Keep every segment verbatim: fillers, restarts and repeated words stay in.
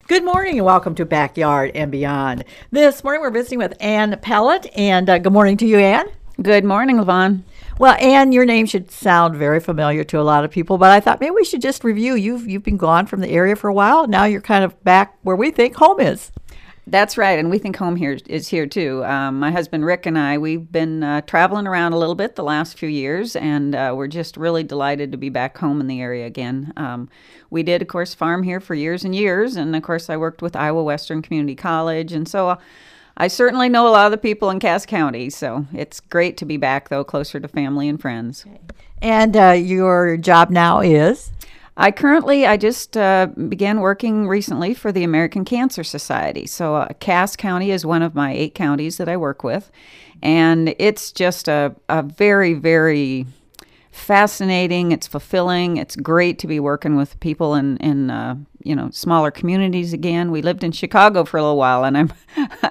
Good morning and welcome to Backyard and Beyond. This morning we're visiting with Ann Pellet, and uh, good morning to you, Ann. Good morning, Levon. Well, Ann, your name should sound very familiar to a lot of people, but I thought maybe we should just review. You've you've been gone from the area for a while. Now you're kind of back where we think home is. That's right, and we think home here is here too. Um, my husband Rick and I, we've been uh, traveling around a little bit the last few years, and uh, we're just really delighted to be back home in the area again. Um, we did, of course, farm here for years and years, and of course I worked with Iowa Western Community College, and so I certainly know a lot of the people in Cass County, so it's great to be back, though, closer to family and friends. And uh, your job now is? I currently, I just uh, began working recently for the American Cancer Society. So uh, Cass County is one of my eight counties that I work with. And it's just a, a very, very fascinating, it's fulfilling, it's great to be working with people in, in uh, you know, smaller communities again. We lived in Chicago for a little while, and I'm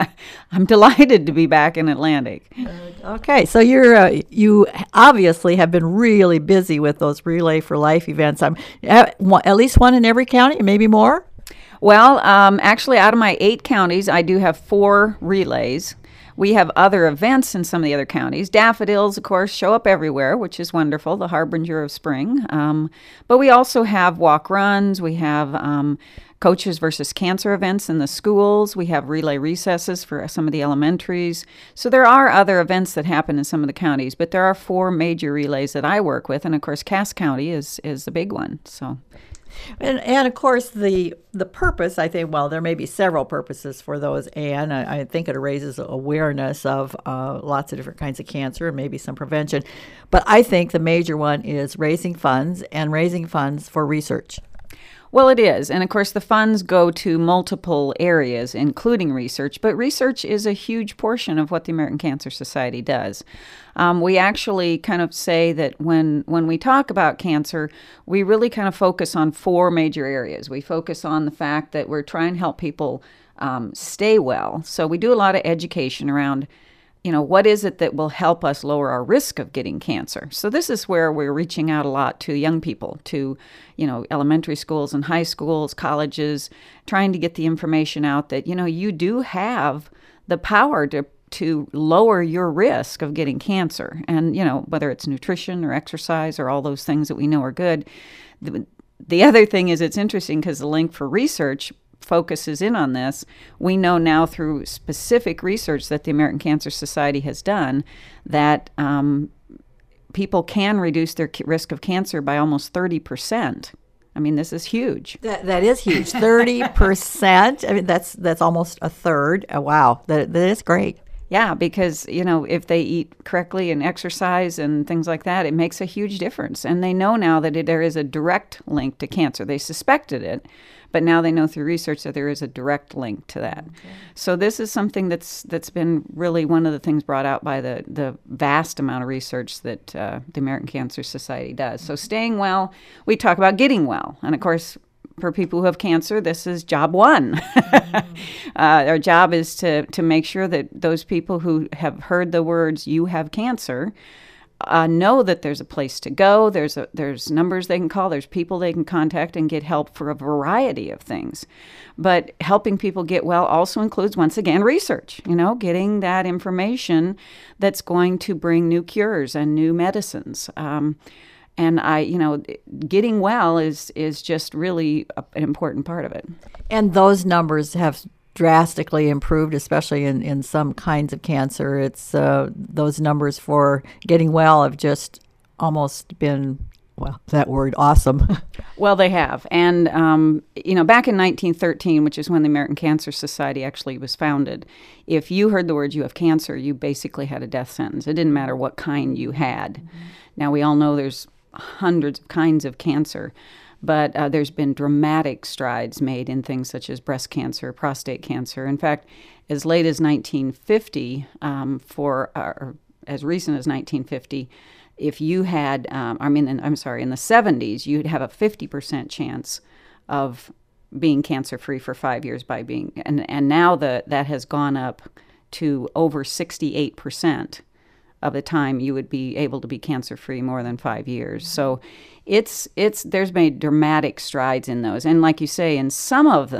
I'm delighted to be back in Atlantic. Okay, so you're uh, you obviously have been really busy with those Relay for Life events. I'm at, at least one in every county, maybe more. Well, um, actually, out of my eight counties, I do have four relays. We have other events in some of the other counties. Daffodils, of course, show up everywhere, which is wonderful, the harbinger of spring. Um, but we also have walk runs. We have um, Coaches versus Cancer events in the schools. We have relay recesses for some of the elementaries. So there are other events that happen in some of the counties, but there are four major relays that I work with. And, of course, Cass County is, is the big one. So. And, and of course, the the purpose, I think, well, there may be several purposes for those, and I, I think it raises awareness of uh, lots of different kinds of cancer and maybe some prevention. But I think the major one is raising funds and raising funds for research. Well, it is. And of course, the funds go to multiple areas, including research. But research is a huge portion of what the American Cancer Society does. Um, we actually kind of say that when, when we talk about cancer, we really kind of focus on four major areas. We focus on the fact that we're trying to help people um, stay well. So we do a lot of education around, you know, what is it that will help us lower our risk of getting cancer? So this is where we're reaching out a lot to young people, to, you know, elementary schools and high schools, colleges, trying to get the information out that, you know, you do have the power to to lower your risk of getting cancer. And, you know, whether it's nutrition or exercise or all those things that we know are good. The, the other thing is it's interesting because the link for research focuses in on this. We know now through specific research that the American Cancer Society has done that um, people can reduce their risk of cancer by almost thirty percent. I mean, this is huge. That that is huge. thirty percent. I mean, that's that's almost a third. Oh, wow, that that is great. Yeah, because, you know, if they eat correctly and exercise and things like that, it makes a huge difference. And they know now that it, there is a direct link to cancer. They suspected it, but now they know through research that there is a direct link to that. Okay. So this is something that's that's been really one of the things brought out by the, the vast amount of research that uh, the American Cancer Society does. So staying well, we talk about getting well. And, of course, for people who have cancer, this is job one. mm. uh, our job is to, to make sure that those people who have heard the words, you have cancer, uh, know that there's a place to go, there's a, there's numbers they can call, there's people they can contact and get help for a variety of things. But helping people get well also includes, once again, research, you know, getting that information that's going to bring new cures and new medicines. Um, And I, you know, getting well is is just really a, an important part of it. And those numbers have drastically improved, especially in, in some kinds of cancer. It's uh, those numbers for getting well have just almost been, well, that word, awesome. Well, they have. And, um, you know, back in nineteen thirteen, which is when the American Cancer Society actually was founded, if you heard the words you have cancer, you basically had a death sentence. It didn't matter what kind you had. Mm-hmm. Now, we all know there's hundreds of kinds of cancer, but uh, there's been dramatic strides made in things such as breast cancer, prostate cancer. In fact, as late as nineteen fifty, um, for uh, or as recent as nineteen fifty, if you had, um, I mean, in, I'm sorry, in the seventies, you'd have a fifty percent chance of being cancer-free for five years by being, and, and now the, that has gone up to over sixty-eight percent of the time you would be able to be cancer-free more than five years. So it's, it's, there's made dramatic strides in those. And like you say, in some of them,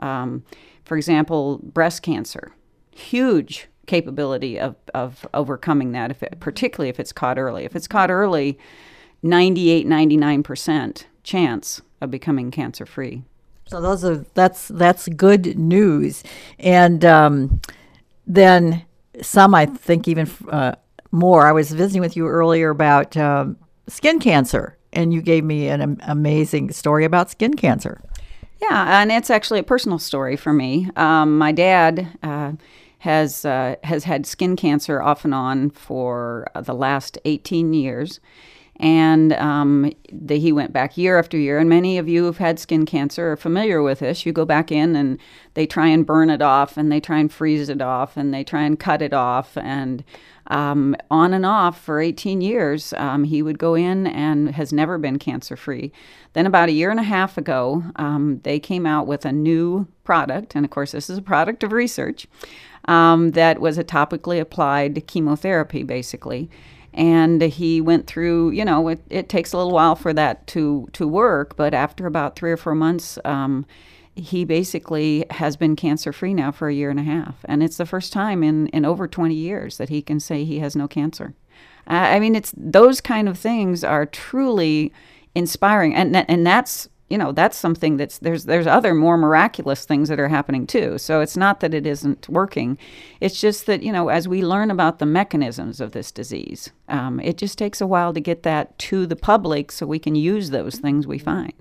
Um, for example, breast cancer, huge capability of, of overcoming that, if it, particularly if it's caught early. If it's caught early, ninety-eight, ninety-nine percent chance of becoming cancer-free. So those are that's that's good news. And um, then some, I think, even uh, more. I was visiting with you earlier about um, skin cancer, and you gave me an am- amazing story about skin cancer. Yeah, and it's actually a personal story for me. Um, my dad uh, has uh, has had skin cancer off and on for the last eighteen years. And um, the, he went back year after year. And many of you who've had skin cancer are familiar with this. You go back in and they try and burn it off, and they try and freeze it off, and they try and cut it off. And um, on and off for eighteen years, um, he would go in and has never been cancer-free. Then about a year and a half ago, um, they came out with a new product. And of course, this is a product of research um, that was a topically applied chemotherapy, basically. And he went through, you know, it, it takes a little while for that to, to work, but after about three or four months, um, he basically has been cancer-free now for a year and a half. And it's the first time in, in over twenty years that he can say he has no cancer. I, I mean, it's those kind of things are truly inspiring. And, and that's, you know, that's something that's, there's there's other more miraculous things that are happening too. So it's not that it isn't working. It's just that, you know, as we learn about the mechanisms of this disease, um, it just takes a while to get that to the public so we can use those things we find.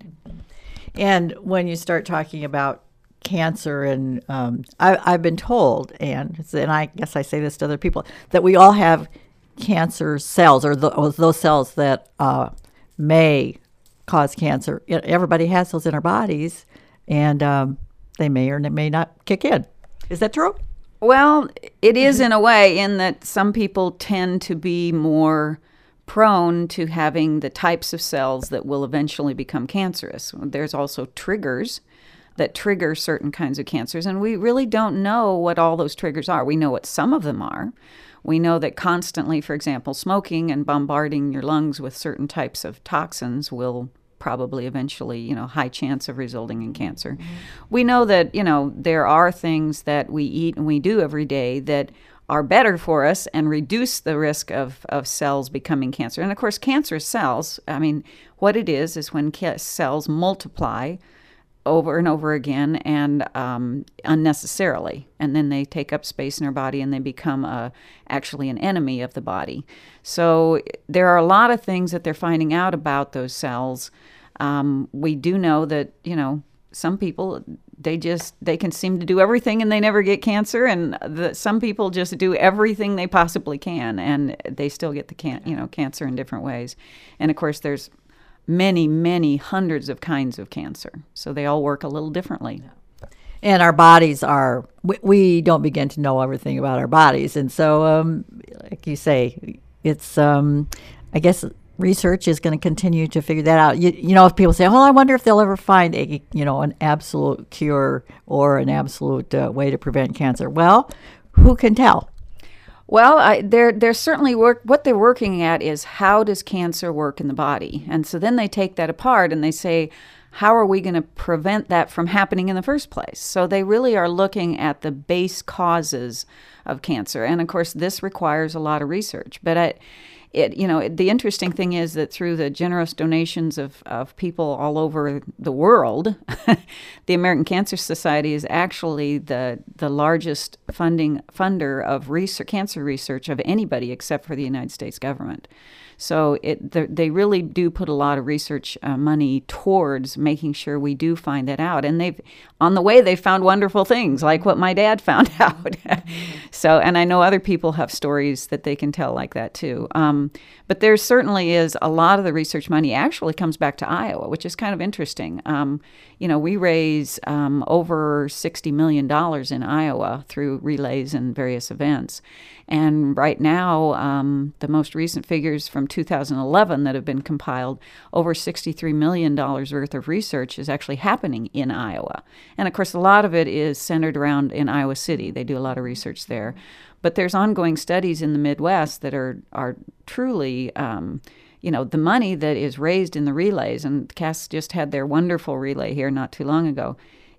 And when you start talking about cancer, and um, I, I've been told, and, and I guess I say this to other people, that we all have cancer cells, or, the, or those cells that uh, may cause cancer. Everybody has those in our bodies, and um, they may or may not kick in. Is that true? Well, it is in a way, in that some people tend to be more prone to having the types of cells that will eventually become cancerous. There's also triggers that trigger certain kinds of cancers, and we really don't know what all those triggers are. We know what some of them are. We know that constantly, for example, smoking and bombarding your lungs with certain types of toxins will probably eventually, you know, high chance of resulting in cancer. Mm-hmm. We know that, you know, there are things that we eat and we do every day that are better for us and reduce the risk of, of cells becoming cancer. And of course, cancerous cells, I mean, what it is is when ca- cells multiply over and over again and um, unnecessarily, and then they take up space in our body and they become a, actually an enemy of the body. So there are a lot of things that they're finding out about those cells. Um, we do know that, you know, some people, they just, they can seem to do everything and they never get cancer, and the, some people just do everything they possibly can and they still get the can, you know, cancer in different ways. And of course, there's many, many hundreds of kinds of cancer. So they all work a little differently. And our bodies are, we, we don't begin to know everything about our bodies. And so, um, like you say, it's, um, I guess research is going to continue to figure that out. You, you know, if people say, oh, I wonder if they'll ever find a, you know, an absolute cure or an absolute uh, way to prevent cancer. Well, who can tell? Well, I, they're they're certainly work. What they're working at is how does cancer work in the body, and so then they take that apart and they say, how are we going to prevent that from happening in the first place? So they really are looking at the base causes of cancer, and of course, this requires a lot of research. But I, it you know it, the interesting thing is that through the generous donations of of people all over the world, the American Cancer Society is actually the the largest funding funder of research, cancer research of anybody except for the United States government. So it, they really do put a lot of research uh, money towards making sure we do find that out. And they've, on the way, they found wonderful things like what my dad found out. So, and I know other people have stories that they can tell like that too. Um, but there certainly is a lot of the research money actually comes back to Iowa, which is kind of interesting. Um, you know, we raise um, over sixty million dollars in Iowa through relays and various events. And right now, um, the most recent figures from two thousand eleven that have been compiled, over sixty-three million dollars worth of research is actually happening in Iowa. And of course, a lot of it is centered around in Iowa City. They do a lot of research there. But there's ongoing studies in the Midwest that are, are truly, um, you know, the money that is raised in the relays, and Cass just had their wonderful relay here not too long ago.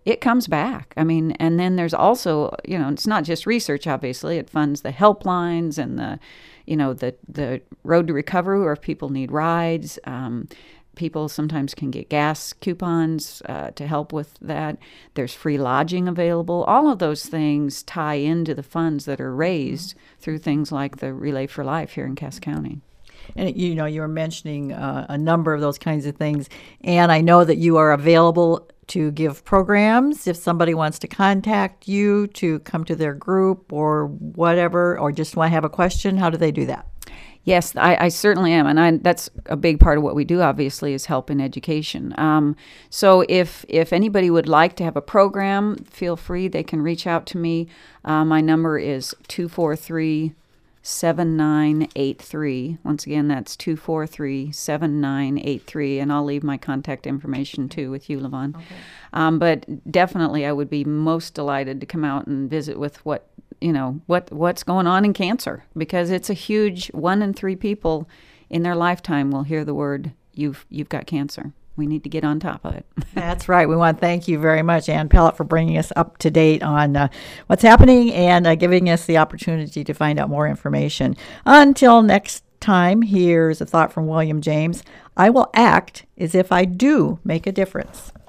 it comes back. I mean, and then there's also, you know, it's not just research, obviously. It funds the helplines and the, you know, the, the road to recovery, or if people need rides. Um, people sometimes can get gas coupons uh, to help with that. There's free lodging available. All of those things tie into the funds that are raised through things like the Relay for Life here in Cass County. And you know, you were mentioning uh, a number of those kinds of things, and I know that you are available to give programs if somebody wants to contact you to come to their group or whatever, or just want to have a question. How do they do that? Yes, I, I certainly am, and I, that's a big part of what we do. Obviously, is help in education. Um, so, if if anybody would like to have a program, feel free. They can reach out to me. Uh, my number is two four three, seven nine eight three. Once again, that's two four three, seven nine eight three, and I'll leave my contact information too with you, Levon. Okay. Um, but definitely, I would be most delighted to come out and visit with what. you know, what what's going on in cancer, because it's a huge, one in three people in their lifetime will hear the word, you've you've got cancer. We need to get on top of it. That's right. We want to thank you very much, Ann Pellet, for bringing us up to date on uh, what's happening and uh, giving us the opportunity to find out more information. Until next time, here's a thought from William James. I will act as if I do make a difference.